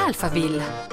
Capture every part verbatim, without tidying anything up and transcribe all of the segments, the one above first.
Alphaville.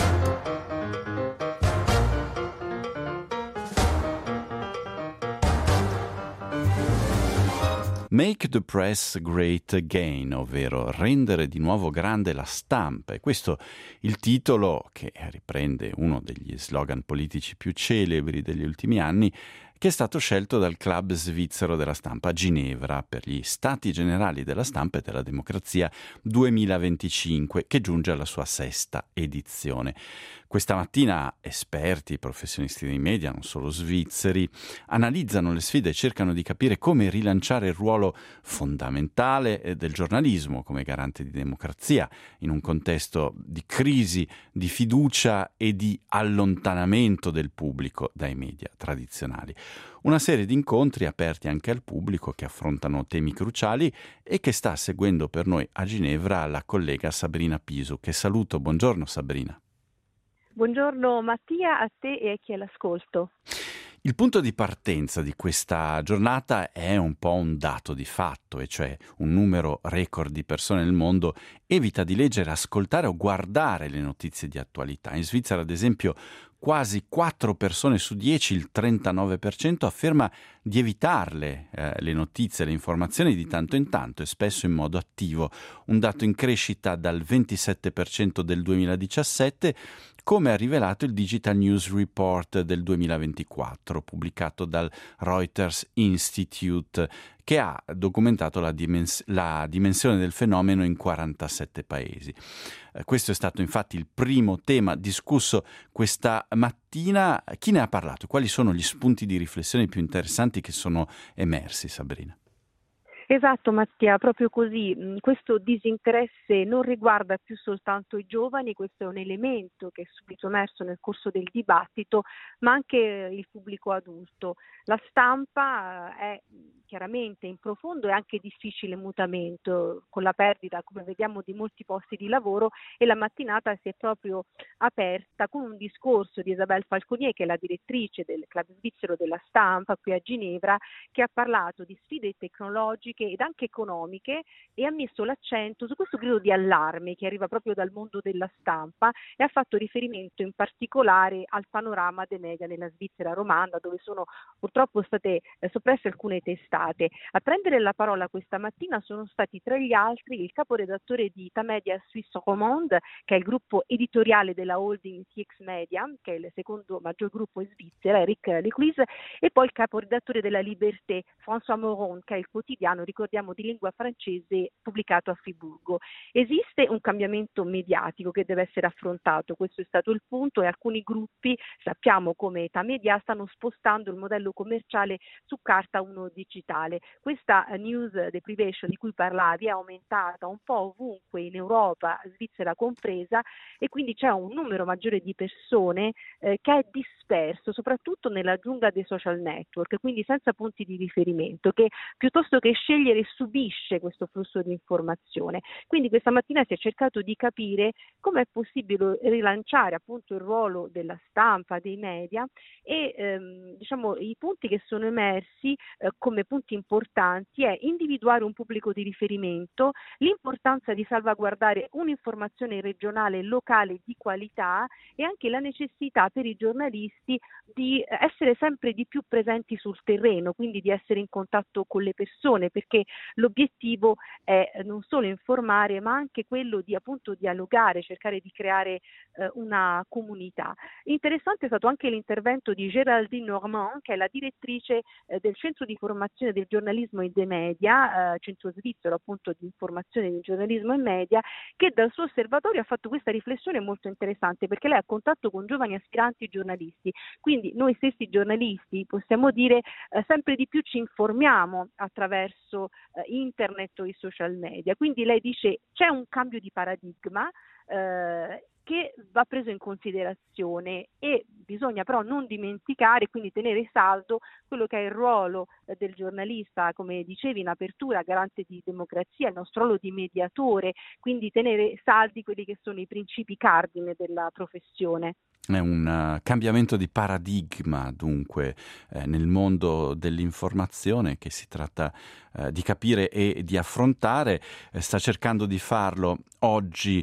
Make the press great again, ovvero rendere di nuovo grande la stampa. E questo il titolo, che riprende uno degli slogan politici più celebri degli ultimi anni, che è stato scelto dal Club Svizzero della Stampa a Ginevra per gli Stati Generali della Stampa e della Democrazia duemilaventicinque, che giunge alla sua sesta edizione. Questa mattina esperti, professionisti dei media, non solo svizzeri, analizzano le sfide e cercano di capire come rilanciare il ruolo fondamentale del giornalismo come garante di democrazia in un contesto di crisi, di fiducia e di allontanamento del pubblico dai media tradizionali. Una serie di incontri aperti anche al pubblico che affrontano temi cruciali e che sta seguendo per noi a Ginevra la collega Sabrina Pisu, che saluto. Buongiorno Sabrina. Buongiorno Mattia, a te e a chi è all'ascolto. Il punto di partenza di questa giornata è un po' un dato di fatto, e cioè un numero record di persone nel mondo evita di leggere, ascoltare o guardare le notizie di attualità. In Svizzera, ad esempio, quasi quattro persone su dieci, il trentanove per cento, afferma di evitarle eh, le notizie, le informazioni di tanto in tanto e spesso in modo attivo, un dato in crescita dal ventisette per cento del duemiladiciassette, come ha rivelato il Digital News Report del duemilaventiquattro, pubblicato dal Reuters Institute, che ha documentato la, dimens- la dimensione del fenomeno in quarantasette paesi. Eh, questo è stato infatti il primo tema discusso questa mattina. Chi ne ha parlato? Quali sono gli spunti di riflessione più interessanti che sono emersi, Sabrina? Esatto Mattia, proprio così. Questo disinteresse non riguarda più soltanto i giovani, questo è un elemento che è subito emerso nel corso del dibattito, ma anche il pubblico adulto. La stampa è chiaramente in profondo e anche difficile mutamento, con la perdita, come vediamo, di molti posti di lavoro, e la mattinata si è proprio aperta con un discorso di Isabelle Falconier, che è la direttrice del Club Svizzero della Stampa qui a Ginevra, che ha parlato di sfide tecnologiche ed anche economiche e ha messo l'accento su questo grido di allarme che arriva proprio dal mondo della stampa, e ha fatto riferimento in particolare al panorama dei media nella Svizzera romanda, dove sono purtroppo state eh, soppresse alcune testate. A prendere la parola questa mattina sono stati tra gli altri il caporedattore di Tamedia Suisse Romande, che è il gruppo editoriale della holding T X Media, che è il secondo maggior gruppo in Svizzera, Eric Lecuis, e poi il caporedattore della Liberté, François Moron, che è il quotidiano, ricordiamo, di lingua francese pubblicato a Friburgo. Esiste un cambiamento mediatico che deve essere affrontato, questo è stato il punto, e alcuni gruppi, sappiamo come Tamedia, stanno spostando il modello commerciale su carta a uno digitale. Questa news deprivation di cui parlavi è aumentata un po' ovunque in Europa, Svizzera compresa, e quindi c'è un numero maggiore di persone eh, che è disperso, soprattutto nella giungla dei social network, quindi senza punti di riferimento, che piuttosto che scegliere subisce questo flusso di informazione. Quindi questa mattina si è cercato di capire come è possibile rilanciare appunto il ruolo della stampa, dei media, e ehm, diciamo i punti che sono emersi eh, come punti importanti è individuare un pubblico di riferimento, l'importanza di salvaguardare un'informazione regionale e locale di qualità, e anche la necessità per i giornalisti di essere sempre di più presenti sul terreno, quindi di essere in contatto con le persone, perché l'obiettivo è non solo informare, ma anche quello di appunto dialogare, cercare di creare eh, una comunità. Interessante è stato anche l'intervento di Géraldine Normand, che è la direttrice eh, del Centro di Formazione del Giornalismo e dei Media, eh, centro svizzero appunto di informazione del giornalismo e media, che dal suo osservatorio ha fatto questa riflessione molto interessante, perché lei ha contatto con giovani aspiranti giornalisti, quindi noi stessi giornalisti possiamo dire eh, sempre di più ci informiamo attraverso eh, internet o i social media, quindi lei dice c'è un cambio di paradigma eh, che va preso in considerazione, e bisogna però non dimenticare, quindi tenere saldo quello che è il ruolo eh, del giornalista, come dicevi in apertura, garante di democrazia, il nostro ruolo di mediatore, quindi tenere saldi quelli che sono i principi cardine della professione. È un uh, cambiamento di paradigma, dunque, eh, nel mondo dell'informazione che si tratta eh, di capire e di affrontare. Eh, sta cercando di farlo oggi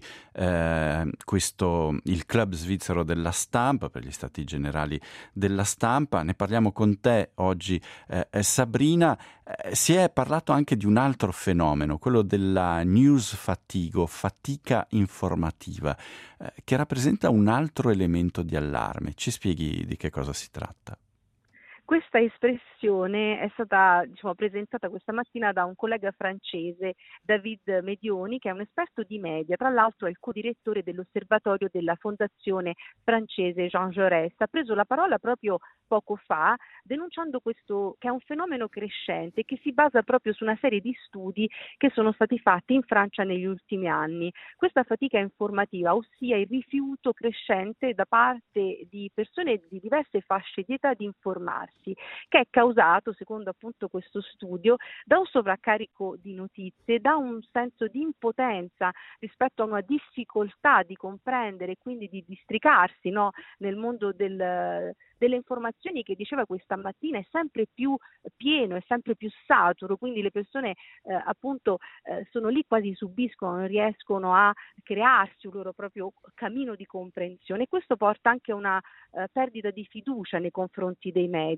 eh, questo, il Club Svizzero della Stampa, per gli Stati Generali della Stampa. Ne parliamo con te oggi, eh, eh, Sabrina. Eh, si è parlato anche di un altro fenomeno, quello della news fatigue, fatica informativa, eh, che rappresenta un altro elemento di allarme. Ci spieghi di che cosa si tratta? Questa espressione è stata, diciamo, presentata questa mattina da un collega francese, David Medioni, che è un esperto di media, tra l'altro è il co-direttore dell'osservatorio della fondazione francese Jean Jaurès. Ha preso la parola proprio poco fa denunciando questo, che è un fenomeno crescente che si basa proprio su una serie di studi che sono stati fatti in Francia negli ultimi anni. Questa fatica informativa, ossia il rifiuto crescente da parte di persone di diverse fasce di età di informarsi, che è causato, secondo appunto questo studio, da un sovraccarico di notizie, da un senso di impotenza rispetto a una difficoltà di comprendere e quindi di districarsi, no, nel mondo del, delle informazioni, che diceva questa mattina è sempre più pieno, è sempre più saturo, quindi le persone eh, appunto eh, sono lì, quasi subiscono, non riescono a crearsi un loro proprio cammino di comprensione, e questo porta anche a una eh, perdita di fiducia nei confronti dei media.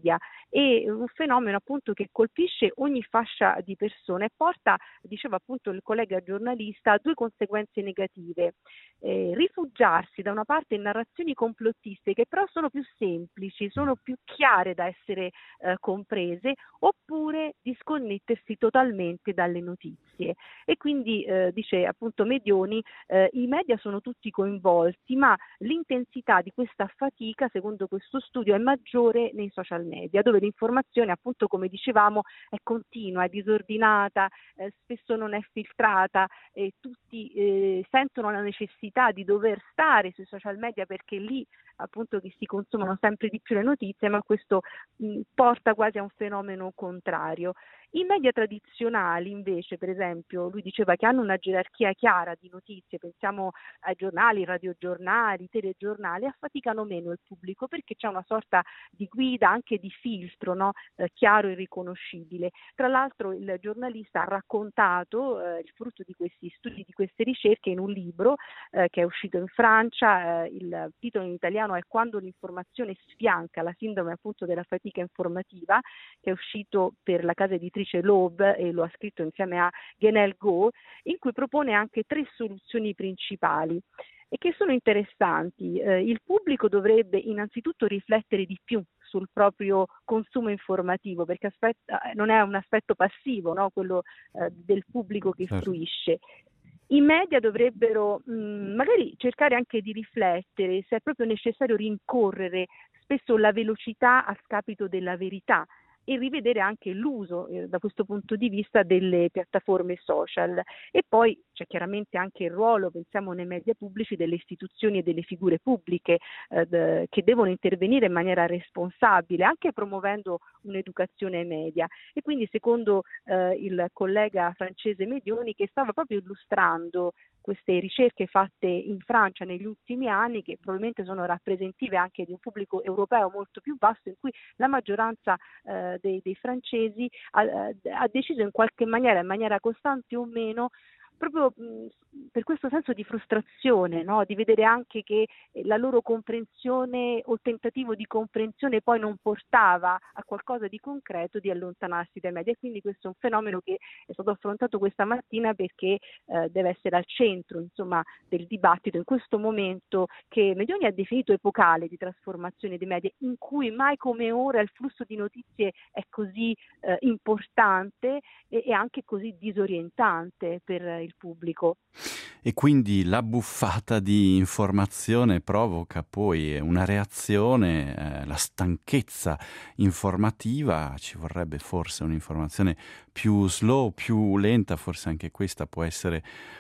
E un fenomeno appunto che colpisce ogni fascia di persone e porta, diceva appunto il collega giornalista, a due conseguenze negative: eh, rifugiarsi da una parte in narrazioni complottiste che però sono più semplici, sono più chiare da essere eh, comprese, oppure disconnettersi totalmente dalle notizie. E quindi eh, dice appunto Medioni, eh, i media sono tutti coinvolti, ma l'intensità di questa fatica, secondo questo studio, è maggiore nei social media, dove l'informazione, appunto come dicevamo, è continua, è disordinata, eh, spesso non è filtrata, e tutti eh, sentono la necessità di dover stare sui social media perché lì appunto che si consumano sempre di più le notizie, ma questo mh, porta quasi a un fenomeno contrario. I media tradizionali invece, per esempio, lui diceva che hanno una gerarchia chiara di notizie, pensiamo ai giornali, radiogiornali, telegiornali, affaticano meno il pubblico perché c'è una sorta di guida, anche di filtro, no? eh, chiaro e riconoscibile. Tra l'altro il giornalista ha raccontato eh, il frutto di questi studi, di queste ricerche, in un libro eh, che è uscito in Francia. Eh, il titolo in italiano è Quando l'informazione sfianca, la sindrome appunto della fatica informativa, che è uscito per la casa editrice Loeb e lo ha scritto insieme a Genel Go, in cui propone anche tre soluzioni principali e che sono interessanti. Eh, il pubblico dovrebbe innanzitutto riflettere di più sul proprio consumo informativo, perché aspetta, non è un aspetto passivo, no? Quello eh, del pubblico che Certo. fruisce. I media dovrebbero mh, magari cercare anche di riflettere se è proprio necessario rincorrere spesso la velocità a scapito della verità, e rivedere anche l'uso eh, da questo punto di vista delle piattaforme social. E poi c'è chiaramente anche il ruolo, pensiamo nei media pubblici, delle istituzioni e delle figure pubbliche eh, d- che devono intervenire in maniera responsabile, anche promuovendo un'educazione ai media. E quindi, secondo eh, il collega francese Medioni, che stava proprio illustrando queste ricerche fatte in Francia negli ultimi anni, che probabilmente sono rappresentative anche di un pubblico europeo molto più vasto, in cui la maggioranza eh, dei, dei francesi ha, ha deciso in qualche maniera, in maniera costante o meno, proprio mh, per questo senso di frustrazione, no? Di vedere anche che la loro comprensione o tentativo di comprensione poi non portava a qualcosa di concreto, di allontanarsi dai media. E quindi questo è un fenomeno che è stato affrontato questa mattina perché eh, deve essere al centro, insomma, del dibattito in questo momento che Medioni ha definito epocale di trasformazione dei media, in cui mai come ora il flusso di notizie è così eh, importante e, e anche così disorientante per il pubblico. E quindi la buffata di informazione provoca poi una reazione, eh, la stanchezza informativa. Ci vorrebbe forse un'informazione più slow, più lenta, forse anche questa può essere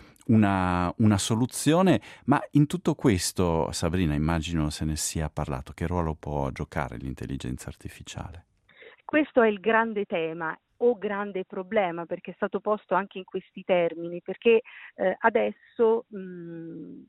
una, una soluzione. Ma in tutto questo, Sabrina, immagino se ne sia parlato, che ruolo può giocare l'intelligenza artificiale? Questo è il grande tema o grande problema, perché è stato posto anche in questi termini, perché eh, adesso mh,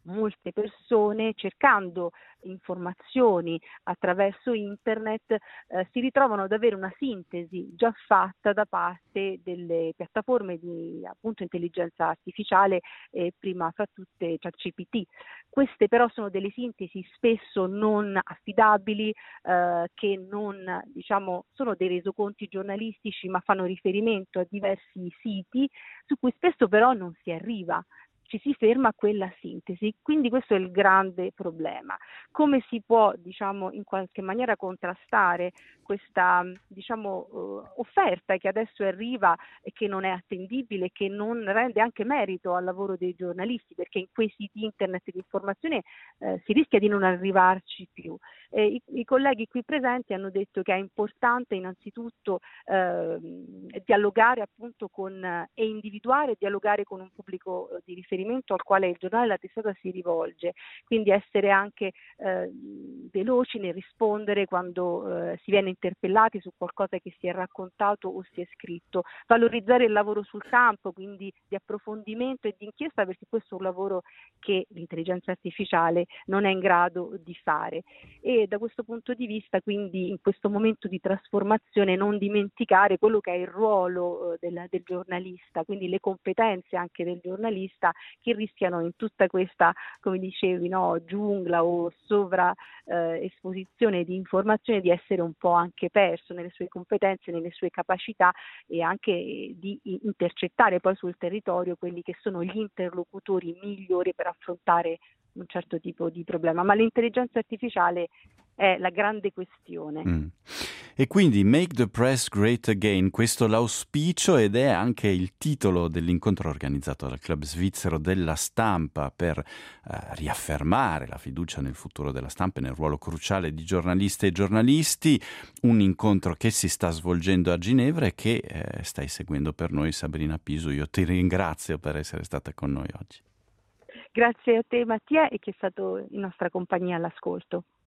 molte persone, cercando informazioni attraverso internet, eh, si ritrovano ad avere una sintesi già fatta da parte delle piattaforme di appunto intelligenza artificiale, eh, prima fra tutte ChatGPT. Queste però sono delle sintesi spesso non affidabili, eh, che non, diciamo, sono dei resoconti giornalistici, ma fanno riferimento a diversi siti su cui spesso però non si arriva. Ci si ferma a quella sintesi, quindi questo è il grande problema. Come si può, diciamo, in qualche maniera contrastare questa, diciamo, uh, offerta che adesso arriva e che non è attendibile, che non rende anche merito al lavoro dei giornalisti, perché in quei siti internet di informazione eh, si rischia di non arrivarci più. Eh, i, I colleghi qui presenti hanno detto che è importante innanzitutto eh, dialogare appunto con eh, e individuare e dialogare con un pubblico eh, di riferimento al quale il giornale e la testata si rivolge, quindi essere anche eh, veloci nel rispondere quando eh, si viene interpellati su qualcosa che si è raccontato o si è scritto, valorizzare il lavoro sul campo, quindi di approfondimento e di inchiesta, perché questo è un lavoro che l'intelligenza artificiale non è in grado di fare. E da questo punto di vista, quindi, in questo momento di trasformazione, non dimenticare quello che è il ruolo eh, del, del giornalista, quindi le competenze anche del giornalista, che rischiano in tutta questa, come dicevi, no, giungla o sovra eh, esposizione di informazioni di essere un po' anche perso nelle sue competenze, nelle sue capacità, e anche di intercettare poi sul territorio quelli che sono gli interlocutori migliori per affrontare un certo tipo di problema. Ma l'intelligenza artificiale è la grande questione. Mm. E quindi Make the Press Great Again, questo l'auspicio, ed è anche il titolo dell'incontro organizzato dal Club Svizzero della Stampa per eh, riaffermare la fiducia nel futuro della stampa e nel ruolo cruciale di giornaliste e giornalisti, un incontro che si sta svolgendo a Ginevra e che eh, stai seguendo per noi, Sabrina Pisu. Io ti ringrazio per essere stata con noi oggi. Grazie a te Mattia, e che è stato in nostra compagnia all'ascolto.